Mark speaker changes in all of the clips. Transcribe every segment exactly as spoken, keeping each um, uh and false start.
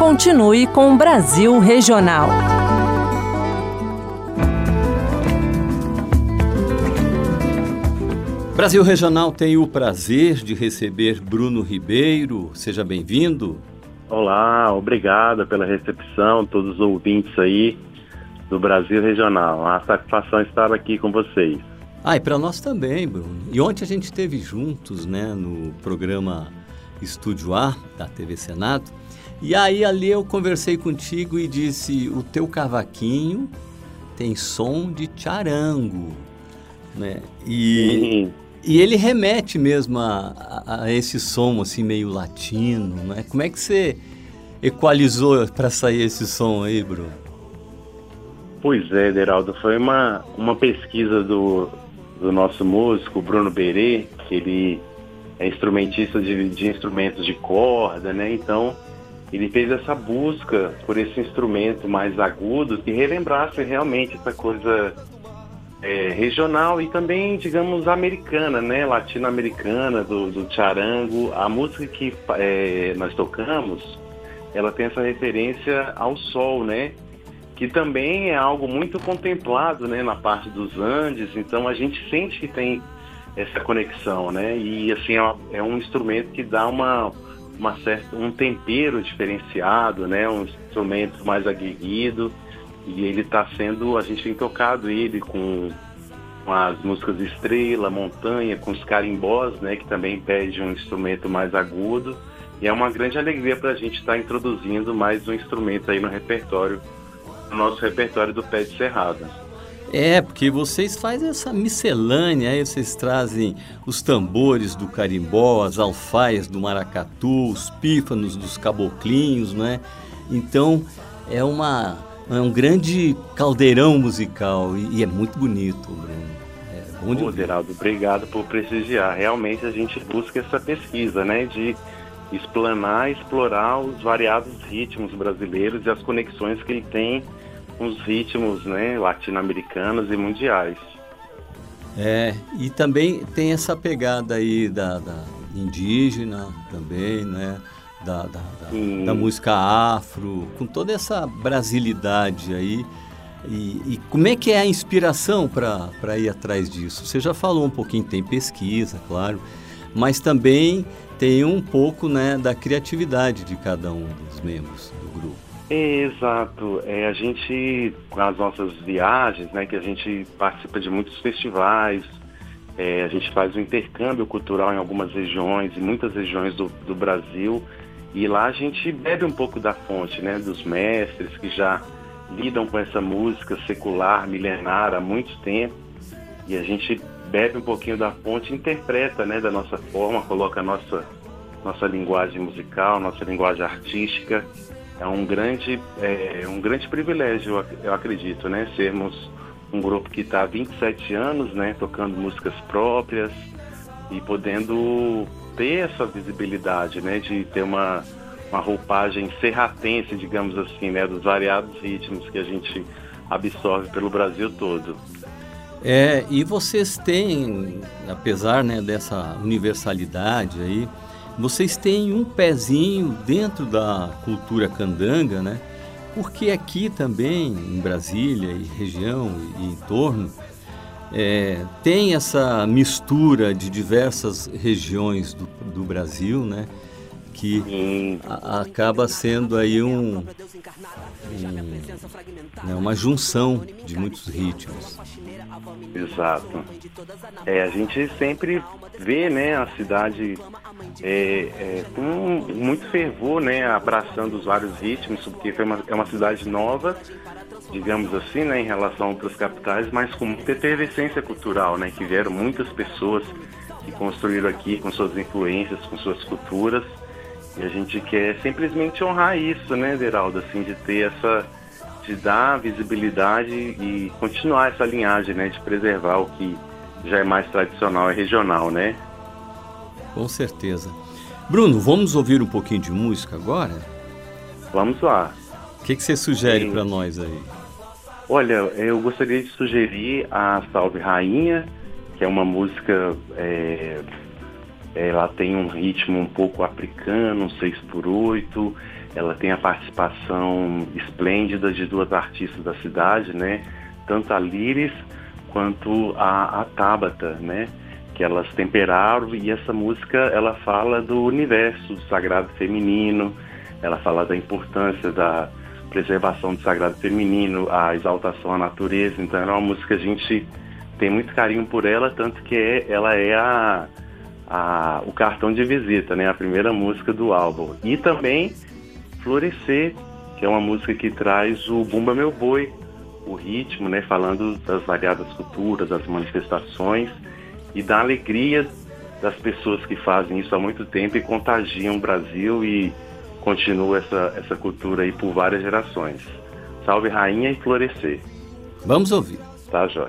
Speaker 1: Continue com o Brasil Regional.
Speaker 2: Brasil Regional tem o prazer de receber Bruno Ribeiro. Seja bem-vindo.
Speaker 3: Olá, obrigado pela recepção, todos os ouvintes aí do Brasil Regional. A satisfação estar aqui com vocês.
Speaker 2: Ah, e para nós também, Bruno. E ontem a gente esteve juntos, né, no programa Estúdio A, da T V Senado. E aí ali eu conversei contigo e disse, o teu cavaquinho tem som de charango, né? E... Sim. E ele remete mesmo a, a, a esse som assim meio latino, né? Como é que você equalizou para sair esse som aí, Bruno?
Speaker 3: Pois é, Deraldo, foi uma, uma pesquisa do, do nosso músico, Bruno Berê, que ele é instrumentista de, de instrumentos de corda, né? Então, ele fez essa busca por esse instrumento mais agudo que relembrasse realmente essa coisa... É, regional e também, digamos, americana, né, latino-americana, do, do charango. A música que é, nós tocamos, ela tem essa referência ao sol, né, que também é algo muito contemplado, né, na parte dos Andes. Então a gente sente que tem essa conexão, né, e assim é, é um instrumento que dá uma, uma certa, um tempero diferenciado, né, um instrumento mais aguerrido. E ele está sendo, a gente tem tocado ele com, com as músicas Estrela, Montanha, com os carimbós, né, que também pede um instrumento mais agudo. E é uma grande alegria para a gente estar tá introduzindo mais um instrumento aí no repertório, no nosso repertório do Pé de Serrada.
Speaker 2: É, porque vocês fazem essa miscelânea, aí vocês trazem os tambores do carimbó, as alfaias do maracatu, os pífanos dos caboclinhos, né? Então, é uma... É um grande caldeirão musical e, e é muito bonito, Bruno. É bom de
Speaker 3: Ô, Deraldo, obrigado por prestigiar. Realmente a gente busca essa pesquisa, né, de explanar, explorar os variados ritmos brasileiros e as conexões que ele tem com os ritmos, né, latino-americanos e mundiais.
Speaker 2: É, e também tem essa pegada aí da, da indígena também, né? Da, da, da, da música afro, com toda essa brasilidade aí. E, e como é que é a inspiração para ir atrás disso? Você já falou um pouquinho, tem pesquisa, claro, mas também tem um pouco, né, da criatividade de cada um dos membros do grupo.
Speaker 3: Exato. É, a gente, com as nossas viagens, né, que a gente participa de muitos festivais, é, a gente faz um intercâmbio cultural em algumas regiões, em muitas regiões do, do Brasil. E lá a gente bebe um pouco da fonte, né, dos mestres que já lidam com essa música secular, milenar, há muito tempo. E a gente bebe um pouquinho da fonte e interpreta, né, da nossa forma, coloca a nossa, nossa linguagem musical, nossa linguagem artística. É um grande, é, um grande privilégio, eu acredito, né, sermos um grupo que está há vinte e sete anos, né, tocando músicas próprias e podendo... ter essa visibilidade, né, de ter uma, uma roupagem serratense, digamos assim, né, dos variados ritmos que a gente absorve pelo Brasil todo.
Speaker 2: É, e vocês têm, apesar, né, dessa universalidade aí, vocês têm um pezinho dentro da cultura candanga, né, porque aqui também, em Brasília e região e em torno, É, tem essa mistura de diversas regiões do, do Brasil, né, que a, acaba sendo aí um, um, né, uma junção de muitos ritmos.
Speaker 3: Exato. É, a gente sempre vê, né, a cidade é, é, com muito fervor, né, abraçando os vários ritmos, porque é uma, é uma cidade nova, digamos assim, né, em relação a outras capitais, mas com muita efervescência cultural, né, que vieram muitas pessoas que construíram aqui com suas influências, com suas culturas, e a gente quer simplesmente honrar isso, né, Deraldo, assim, de ter essa, de dar visibilidade e continuar essa linhagem, né, de preservar o que já é mais tradicional e regional, né?
Speaker 2: Com certeza. Bruno, vamos ouvir um pouquinho de música agora?
Speaker 3: Vamos lá.
Speaker 2: O que, que você sugere para nós aí?
Speaker 3: Olha, eu gostaria de sugerir a Salve Rainha, que é uma música, é, ela tem um ritmo um pouco africano, um seis por oito, ela tem a participação esplêndida de duas artistas da cidade, né? Tanto a Líris quanto a, a Tabata, né? Que elas temperaram, e essa música ela fala do universo do sagrado feminino, ela fala da importância da preservação do sagrado feminino, a exaltação à natureza. Então é uma música que a gente tem muito carinho por ela, tanto que é, ela é a, a, o cartão de visita, né? A primeira música do álbum. E também Florescer, que é uma música que traz o Bumba Meu Boi, o ritmo, né? Falando das variadas culturas, das manifestações e da alegria das pessoas que fazem isso há muito tempo e contagiam o Brasil e continua essa, essa cultura aí por várias gerações. Salve Rainha e Florescer.
Speaker 2: Vamos ouvir.
Speaker 3: Tá, jóia.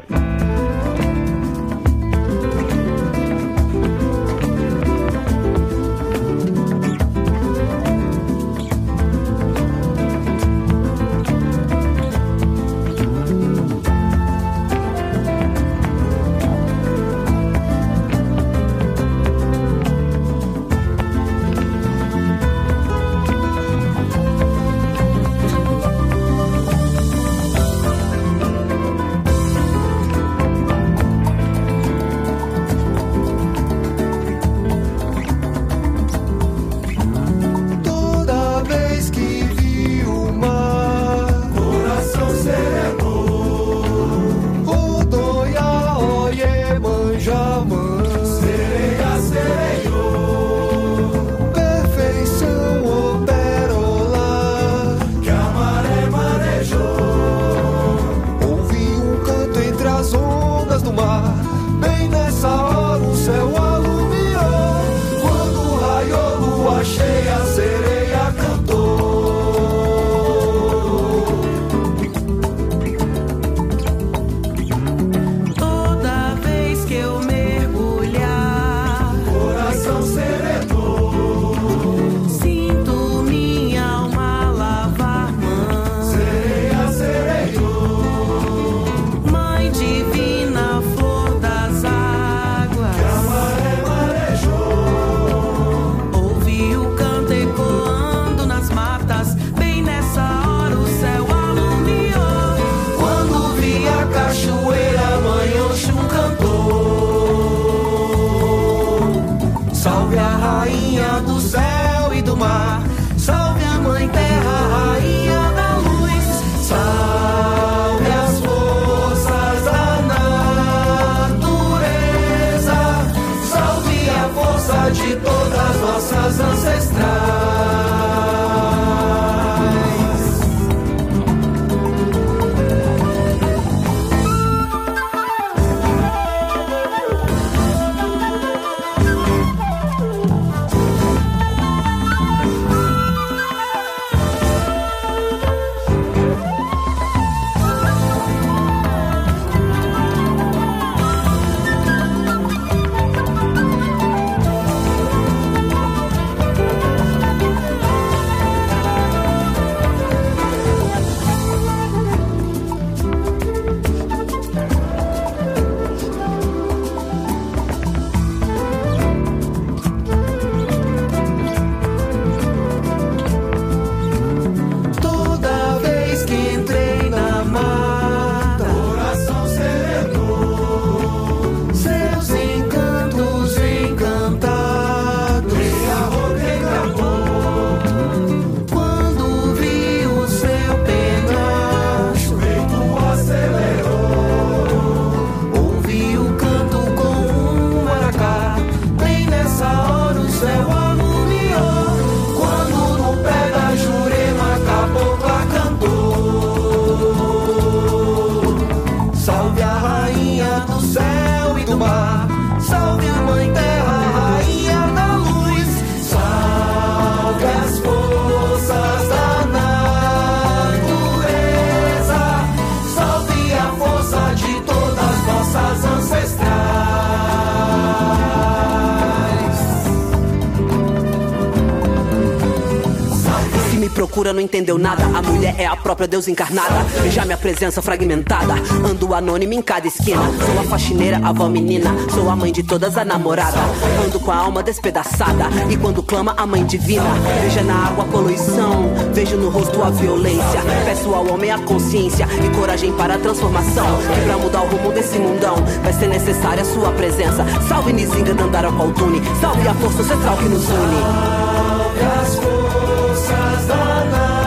Speaker 4: procura não entendeu nada. A mulher é a própria Deus encarnada. Veja minha presença fragmentada. Ando anônimo em cada esquina. Sou a faxineira, a avó menina. Sou a mãe de todas, a namorada. Ando com a alma despedaçada. E quando clama a mãe divina, veja na água a poluição, vejo no rosto a violência. Peço ao homem a consciência e coragem para a transformação. Que pra mudar o rumo desse mundão vai ser necessária a sua presença. Salve Nizinga, Dandara, Qualtune. Salve a força ancestral que nos une.
Speaker 5: Salve as forças da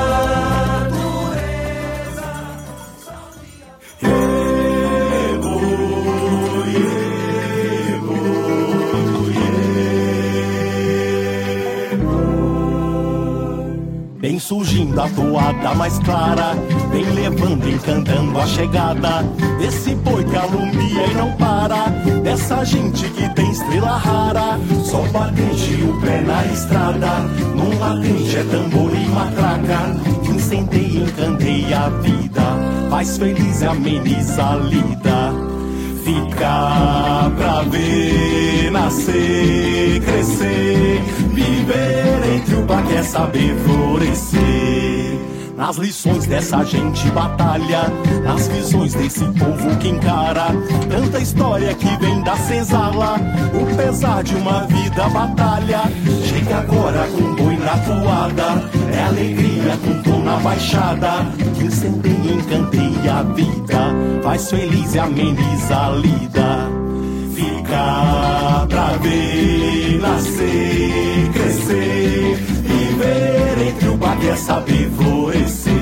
Speaker 6: Vem surgindo a toada mais clara, vem levando, encantando a chegada desse boi que alumia e não para, dessa gente que tem estrela rara. Só batente o pé na estrada, num latente é tambor e matraca, que incendeia e encanteia a vida, faz feliz e ameniza a lida. Ficar pra ver nascer, crescer, viver entre o bar quer saber florescer. Nas lições dessa gente batalha, nas visões desse povo que encara tanta história que vem da senzala. O pesar de uma vida batalha chega agora com boi na toada. É alegria com tom na baixada, que incendeia e encanteia a vida, faz feliz e ameniza a lida. Fica pra ver nascer, crescer, viver entre o bar quer saber florescer.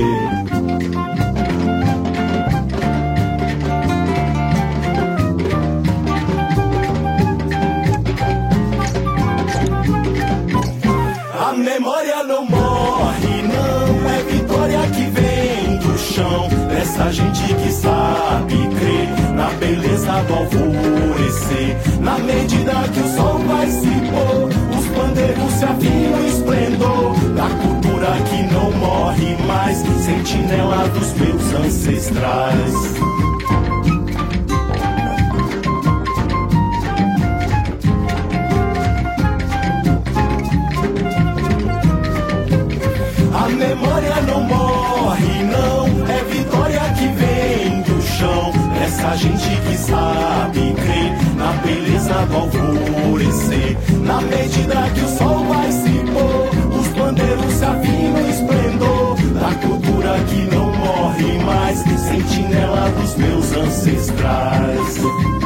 Speaker 6: A memória não morre, não, é vitória que vem do chão, dessa gente que sabe crer na beleza do alvorecer. Na medida que o sol vai se pôr, os pandeiros se afinam esplendor da cultura que não morre mais, sentinela dos meus ancestrais. A memória não morre, não, é vitória que vem do chão, dessa gente que sabe crer na beleza do alvorecer. Na medida que o sol vai se pôr, os bandeiros se afinam em esplendor da cultura que não morre mais, sentinela dos meus ancestrais.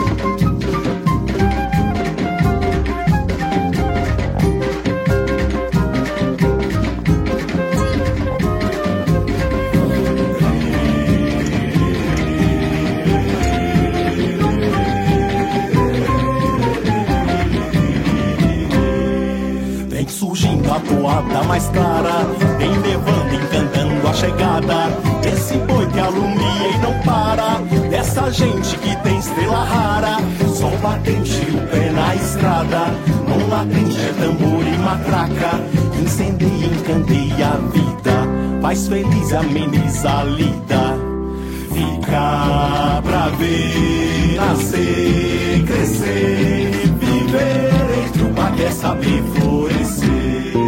Speaker 6: A toada mais clara, vem levando, encantando a chegada desse boi que alumia e não para, dessa gente que tem estrela rara. Só batente o pé na estrada, não latente é tambor e matraca, incendeia e encanteia a vida, faz feliz e ameniza a lida. Fica pra ver nascer, crescer, viver entre o bar quer saber florescer.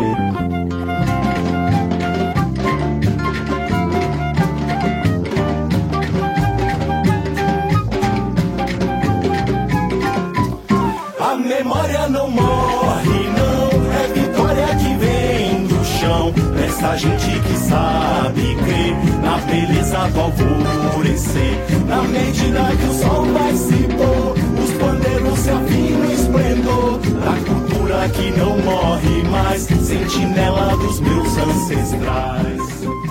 Speaker 6: A memória não morre, não, é vitória que vem do chão, dessa gente que sabe crer na beleza do alvorecer. Na medida que o sol vai se pôr, os pandeiros se afinam em esplendor da cultura que não morre mais, sentinela dos meus ancestrais.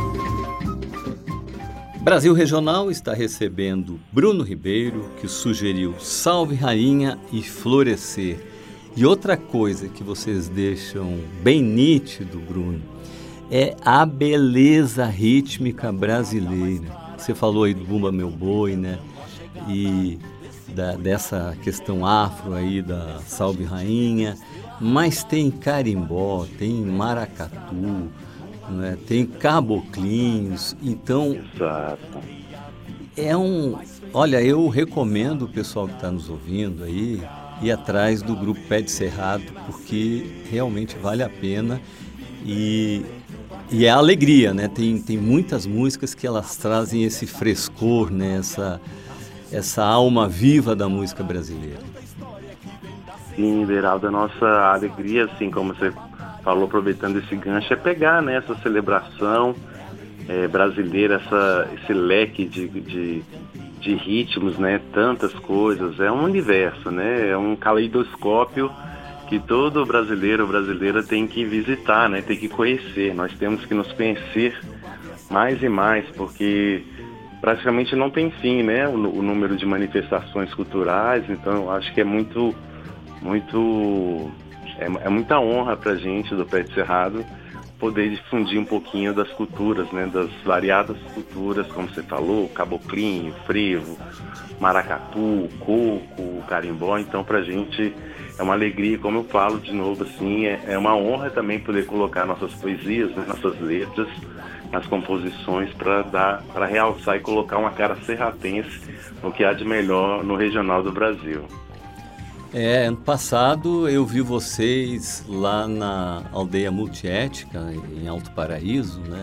Speaker 2: Brasil Regional está recebendo Bruno Ribeiro, que sugeriu Salve Rainha e Florescer. E outra coisa que vocês deixam bem nítido, Bruno, é a beleza rítmica brasileira. Você falou aí do Bumba Meu Boi, né? E da, dessa questão afro aí da Salve Rainha, mas tem carimbó, tem maracatu, né? Tem caboclinhos, então
Speaker 3: Exato.
Speaker 2: é um... Olha, eu recomendo o pessoal que está nos ouvindo aí ir atrás do grupo Pé de Cerrado, porque realmente vale a pena. E E é alegria, né? Tem, tem muitas músicas que elas trazem esse frescor, né? Essa, essa alma viva da música brasileira.
Speaker 3: Sim, Deraldo, a nossa alegria, assim, como você falou, aproveitando esse gancho, é pegar, né, essa celebração é, brasileira, essa, esse leque de, de, de ritmos, né? Tantas coisas. É um universo, né? É um caleidoscópio que todo brasileiro ou brasileira tem que visitar, né? Tem que conhecer. Nós temos que nos conhecer mais e mais, porque praticamente não tem fim, né? O, o número de manifestações culturais. Então, eu acho que é muito, muito, é, é muita honra para a gente do Pé de Cerrado poder difundir um pouquinho das culturas, né? Das variadas culturas, como você falou, caboclinho, frevo, maracatu, coco, carimbó. Então, para a gente é uma alegria, como eu falo de novo, assim, é, é uma honra também poder colocar nossas poesias, né, nossas letras, nas composições, para dar, para realçar e colocar uma cara serratense no que há de melhor no regional do Brasil.
Speaker 2: É, ano passado eu vi vocês lá na aldeia multiétnica, em Alto Paraíso, né?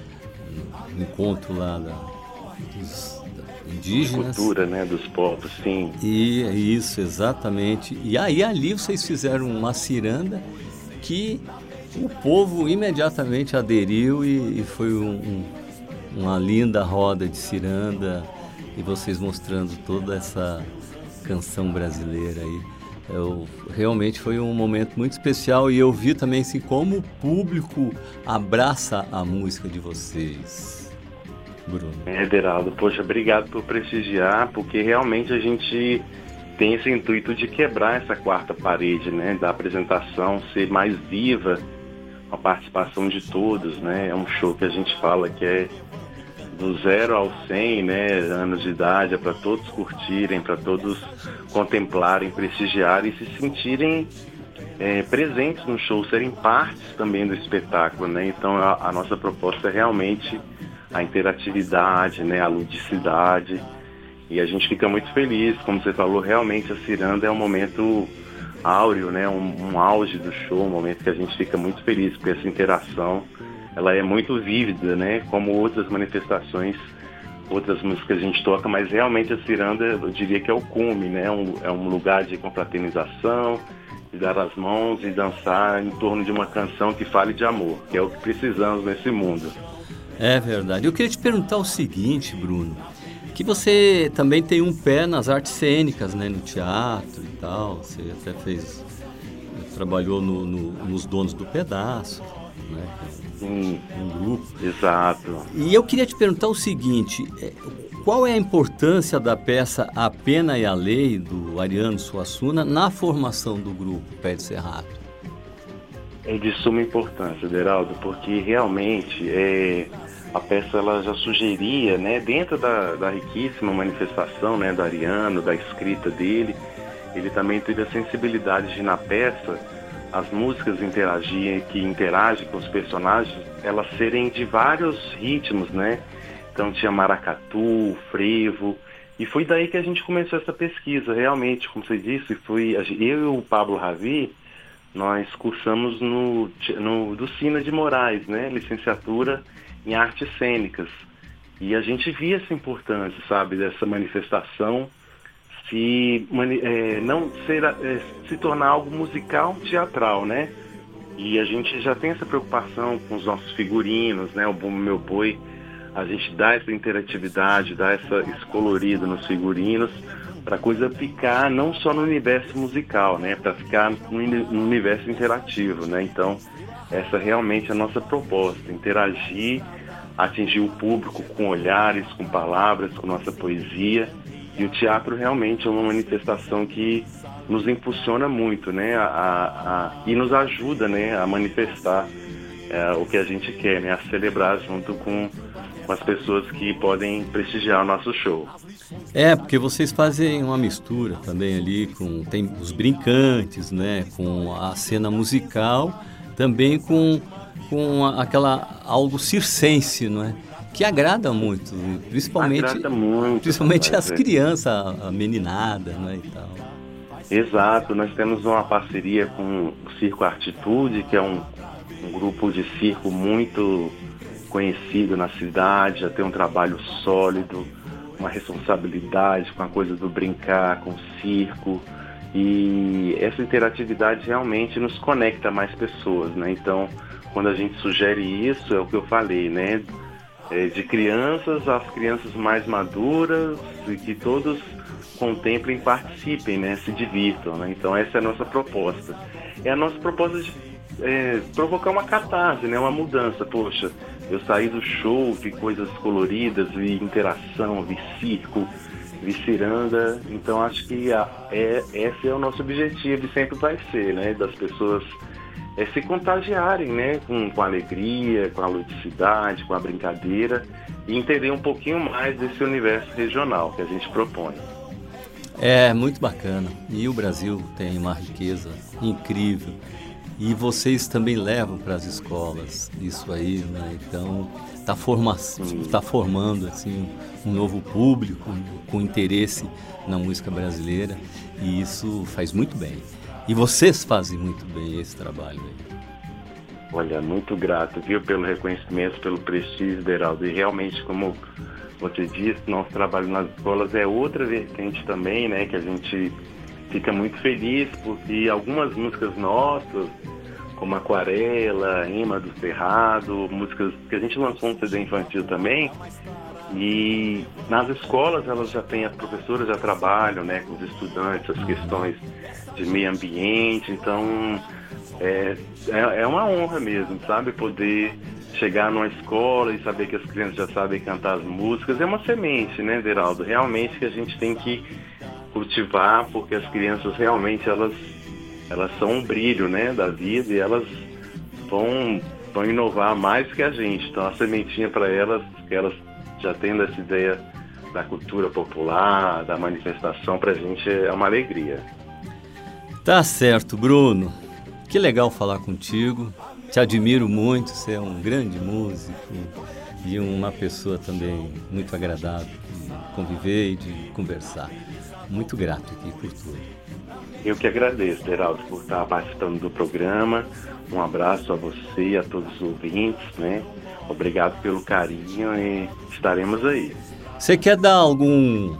Speaker 2: Um encontro lá da, dos indígenas.
Speaker 3: Cultura, né, dos povos, sim.
Speaker 2: E isso, exatamente. E aí ali vocês fizeram uma ciranda que o povo imediatamente aderiu e, e foi um, um, uma linda roda de ciranda, e vocês mostrando toda essa canção brasileira aí. Eu, realmente foi um momento muito especial, e eu vi também assim, como o público abraça a música de vocês, Bruno.
Speaker 3: É, Deraldo, poxa, obrigado por prestigiar, porque realmente a gente tem esse intuito de quebrar essa quarta parede, né, da apresentação, ser mais viva, a participação de todos, né? É um show que a gente fala que é do zero ao cem, né, anos de idade, é para todos curtirem, para todos contemplarem, prestigiarem e se sentirem é, presentes no show, serem partes também do espetáculo, né? Então a, a nossa proposta é realmente a interatividade, né, a ludicidade, e a gente fica muito feliz, como você falou, realmente a ciranda é um momento áureo, né, um, um auge do show, um momento que a gente fica muito feliz, porque essa interação ela é muito vívida, né? Como outras manifestações, outras músicas que a gente toca, mas realmente a ciranda, eu diria que é o cume, né? Um, é um lugar de confraternização, de dar as mãos e dançar em torno de uma canção que fale de amor, que é o que precisamos nesse mundo.
Speaker 2: É verdade. Eu queria te perguntar o seguinte, Bruno, que você também tem um pé nas artes cênicas, né? No teatro e tal, você até fez, trabalhou no, no, nos Donos do Pedaço, né?
Speaker 3: Sim,
Speaker 2: um grupo.
Speaker 3: Exato.
Speaker 2: E eu queria te perguntar o seguinte, qual é a importância da peça A Pena e a Lei, do Ariano Suassuna, na formação do grupo Pé de Cerrado?
Speaker 3: É de suma importância, Deraldo, porque realmente é, a peça ela já sugeria, né, dentro da, da riquíssima manifestação, né, do Ariano, da escrita dele, ele também teve a sensibilidade de, na peça, as músicas interagirem, que interagem com os personagens, elas serem de vários ritmos, né? Então tinha maracatu, frevo, e foi daí que a gente começou essa pesquisa, realmente, como você disse, foi, eu e o Pablo Ravi, nós cursamos no, no do Sina de Moraes, né? Licenciatura em Artes Cênicas, e a gente via essa importância, sabe, dessa manifestação, se é, não ser, é, se tornar algo musical, teatral, né? E a gente já tem essa preocupação com os nossos figurinos, né? O Bumbo Meu Boi, a gente dá essa interatividade, dá essa, esse colorido nos figurinos, para a coisa ficar não só no universo musical, né? Para ficar no, no universo interativo, né? Então, essa realmente é a nossa proposta, interagir, atingir o público com olhares, com palavras, com nossa poesia. E o teatro realmente é uma manifestação que nos impulsiona muito, né, a, a, a, e nos ajuda, né, a manifestar é, o que a gente quer, né, a celebrar junto com, com as pessoas que podem prestigiar o nosso show.
Speaker 2: É, porque vocês fazem uma mistura também ali, com, tem os brincantes, né, com a cena musical, também com, com aquela algo circense, não é? Que agrada muito, principalmente,
Speaker 3: agrada muito,
Speaker 2: principalmente as
Speaker 3: é.
Speaker 2: crianças, a meninada, né, e tal.
Speaker 3: Exato, nós temos uma parceria com o Circo Artitude, que é um, um grupo de circo muito conhecido na cidade, já tem um trabalho sólido, uma responsabilidade com a coisa do brincar, com o circo. E essa interatividade realmente nos conecta a mais pessoas, né? Então, quando a gente sugere isso, é o que eu falei, né? É de crianças às crianças mais maduras e que todos contemplem, participem, né? Se divirtam, né? Então, essa é a nossa proposta. É a nossa proposta de é, provocar uma catarse, né? Uma mudança. Poxa, eu saí do show, vi coisas coloridas, vi interação, vi circo, vi ciranda. Então, acho que a, é, esse é o nosso objetivo e sempre vai ser, né? Das pessoas é, se contagiarem, né? Com, com a alegria, com a ludicidade, com a brincadeira e entender um pouquinho mais desse universo regional que a gente propõe.
Speaker 2: É muito bacana. E o Brasil tem uma riqueza incrível. E vocês também levam para as escolas isso aí, né? Então está forma, tá formando assim, um novo público com interesse na música brasileira e isso faz muito bem. E vocês fazem muito bem esse trabalho aí.
Speaker 3: Olha, muito grato, viu, pelo reconhecimento, pelo prestígio, Deraldo. E realmente, como você disse, nosso trabalho nas escolas é outra vertente também, né? Que a gente fica muito feliz porque algumas músicas nossas, como Aquarela, Ema do Cerrado, músicas que a gente lançou um C D infantil também, e nas escolas elas já têm, as professoras já trabalham, né, com os estudantes, as questões de meio ambiente, então é, é, é uma honra mesmo, sabe, poder chegar numa escola e saber que as crianças já sabem cantar as músicas, é uma semente, né, Deraldo, realmente que a gente tem que cultivar, porque as crianças realmente, elas elas são um brilho, né, da vida e elas vão, vão inovar mais que a gente. Então a sementinha para elas, que elas já tendo essa ideia da cultura popular, da manifestação, para a gente é uma alegria.
Speaker 2: Tá certo, Bruno. Que legal falar contigo. Te admiro muito, você é um grande músico e uma pessoa também muito agradável de conviver e de conversar. Muito grato aqui por tudo.
Speaker 3: Eu que agradeço, Deraldo, por estar participando do programa. Um abraço a você e a todos os ouvintes, né? Obrigado pelo carinho e estaremos aí.
Speaker 2: Você quer dar algum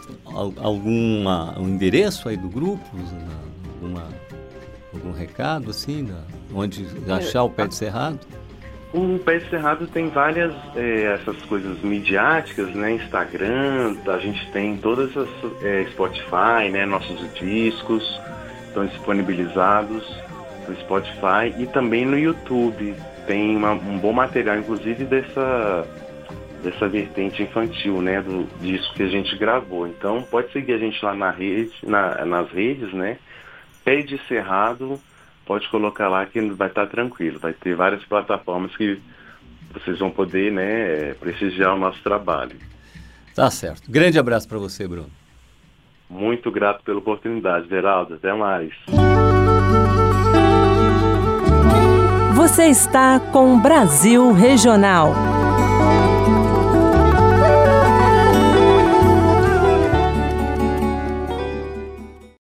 Speaker 2: alguma, um endereço aí do grupo? Alguma, algum recado, assim, da, onde achar o Pé de Cerrado?
Speaker 3: O Pé de Cerrado tem várias, é, essas coisas midiáticas, né? Instagram, a gente tem todas as, é, Spotify, né? Nossos discos estão disponibilizados no Spotify e também no YouTube. Tem uma, um bom material, inclusive, dessa, dessa vertente infantil, né? Do disco que a gente gravou. Então, pode seguir a gente lá na rede, na, nas redes, né? Pé de Cerrado. Pode colocar lá que vai estar tranquilo. Vai ter várias plataformas que vocês vão poder, né, prestigiar o nosso trabalho.
Speaker 2: Tá certo. Grande abraço para você, Bruno.
Speaker 3: Muito grato pela oportunidade, Deraldo. Até mais.
Speaker 1: Você está com Brasil Regional.